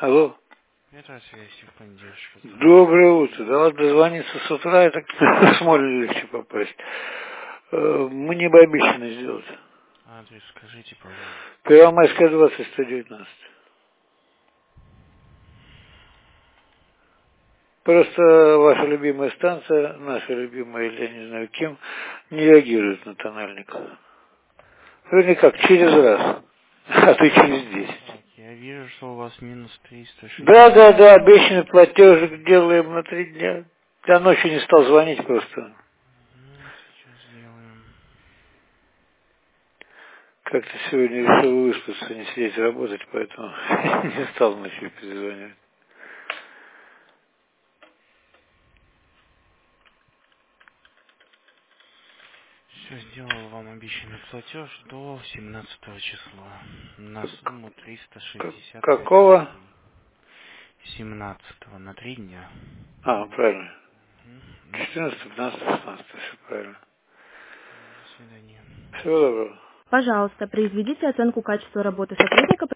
Алло. Это связи в понедельник. Доброе утро. Да вот дозвониться с утра, и так в Смоле легче попасть. Мы не бы обещаны сделать. Адрес скажите, пожалуйста. Первомайская 20, 119. Просто ваша любимая станция, наша любимая, или я не знаю кем, не реагирует на тональник. Вроде как, через раз. А то и через 10. Так, я вижу, что у вас минус 360. Да, обещанный платежик делаем на 3 дня. Я ночью не стал звонить просто. Сейчас сделаем. Как-то сегодня решил выспаться, не сидеть работать, поэтому не стал ночью перезвонить. Все, сделал вам обещанный платеж до 17 числа на сумму 365 Какого? рублей. 17 на 3 дня. Правильно. На 14, 15, 16, все правильно. До свидания. Всего доброго. Пожалуйста, произведите оценку качества работы сотрудника